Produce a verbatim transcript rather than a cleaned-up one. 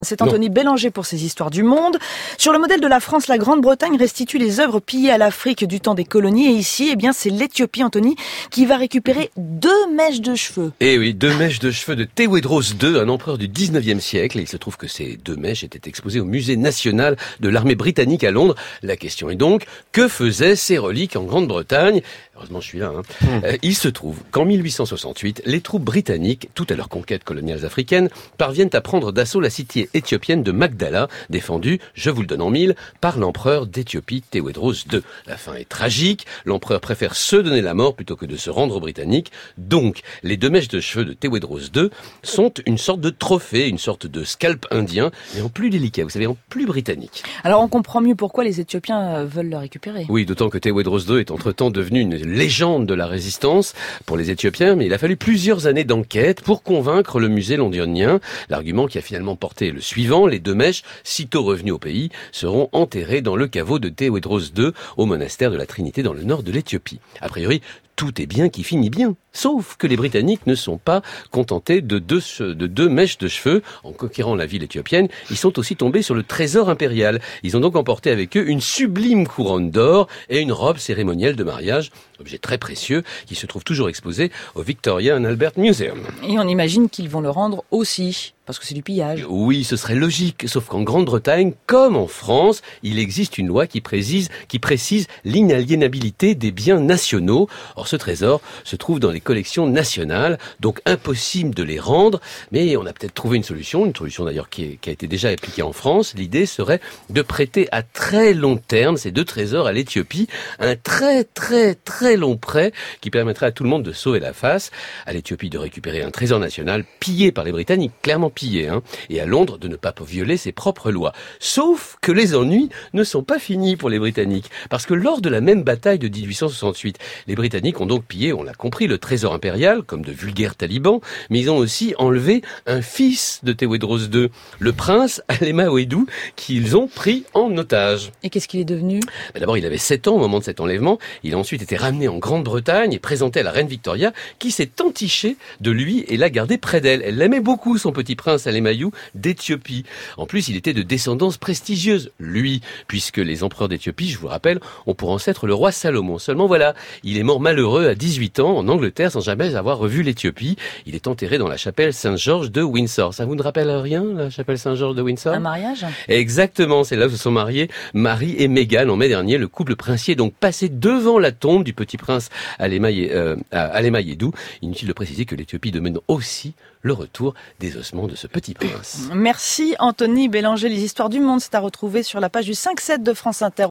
C'est Anthony non. Bélanger pour ses histoires du monde. Sur le modèle de la France, la Grande-Bretagne restitue les œuvres pillées à l'Afrique du temps des colonies. Et ici, eh bien, c'est l'Éthiopie, Anthony, qui va récupérer deux mèches de cheveux. Eh oui, deux mèches de cheveux de Tewodros deux, un empereur du dix-neuvième siècle. Et il se trouve que ces deux mèches étaient exposées au musée national de l'armée britannique à Londres. La question est donc, que faisaient ces reliques en Grande-Bretagne ? Heureusement, je suis là. Hein. Mmh. Euh, il se trouve qu'en mille huit cent soixante-huit, les troupes britanniques, tout à leur conquête coloniales africaines, parviennent à prendre d'assaut la cité éthiopienne de Magdala, défendue, je vous le donne en mille, par l'empereur d'Éthiopie, Tewodros deux. La fin est tragique, l'empereur préfère se donner la mort plutôt que de se rendre aux Britanniques. Donc, les deux mèches de cheveux de Tewodros deux sont une sorte de trophée, une sorte de scalp indien, mais en plus délicat, vous savez, en plus britannique. Alors on comprend mieux pourquoi les Éthiopiens veulent le récupérer. Oui, d'autant que Tewodros deux est entre-temps devenu une légende de la résistance pour les Éthiopiens, mais il a fallu plusieurs années d'enquête pour convaincre le musée londonien. L'argument qui a finalement porté le suivant, les deux mèches, sitôt revenus au pays, seront enterrées dans le caveau de Tewodros deux au monastère de la Trinité dans le nord de l'Éthiopie. A priori, tout est bien qui finit bien. Sauf que les Britanniques ne sont pas contentés de deux, de deux mèches de cheveux. En conquérant la ville éthiopienne, ils sont aussi tombés sur le trésor impérial. Ils ont donc emporté avec eux une sublime couronne d'or et une robe cérémonielle de mariage, objet très précieux qui se trouve toujours exposé au Victoria and Albert Museum. Et on imagine qu'ils vont le rendre aussi, parce que c'est du pillage. Oui, ce serait logique, sauf qu'en Grande-Bretagne, comme en France, il existe une loi qui précise, qui précise l'inaliénabilité des biens nationaux. Or, ce trésor se trouve dans les collections nationales, donc impossible de les rendre, mais on a peut-être trouvé une solution, une solution d'ailleurs qui, est, qui a été déjà appliquée en France. L'idée serait de prêter à très long terme ces deux trésors à l'Éthiopie, un très très très long prêt qui permettrait à tout le monde de sauver la face, à l'Éthiopie de récupérer un trésor national pillé par les Britanniques, clairement pillé, hein, et à Londres de ne pas violer ses propres lois. Sauf que les ennuis ne sont pas finis pour les Britanniques, parce que lors de la même bataille de dix-huit cent soixante-huit, les Britanniques ont donc pillé, on l'a compris, le trésor impérial, comme de vulgaires talibans, mais ils ont aussi enlevé un fils de Tewodros deux, le prince Alemaouedou, qu'ils ont pris en otage. Et qu'est-ce qu'il est devenu ? Ben d'abord, il avait sept ans au moment de cet enlèvement. Il a ensuite été ramené en Grande-Bretagne et présenté à la reine Victoria, qui s'est entichée de lui et l'a gardé près d'elle. Elle l'aimait beaucoup, son petit prince Alemaouedou d'Éthiopie. En plus, il était de descendance prestigieuse, lui, puisque les empereurs d'Éthiopie, je vous le rappelle, ont pour ancêtre le roi Salomon. Seulement voilà, il est mort malheureux à dix-huit ans en Angleterre sans jamais avoir revu l'Éthiopie. Il est enterré dans la chapelle Saint-Georges de Windsor. Ça vous ne rappelle rien, la chapelle Saint-Georges de Windsor ? Un mariage ? Exactement, c'est là où se sont mariés Marie et Meghan en mai dernier. Le couple princier est donc passé devant la tombe du petit prince Alemaouedou. Inutile de préciser que l'Éthiopie demande aussi le retour des ossements de ce petit prince. Merci Anthony Bélanger. Les histoires du monde, c'est à retrouver sur la page du cinq sept de France Inter.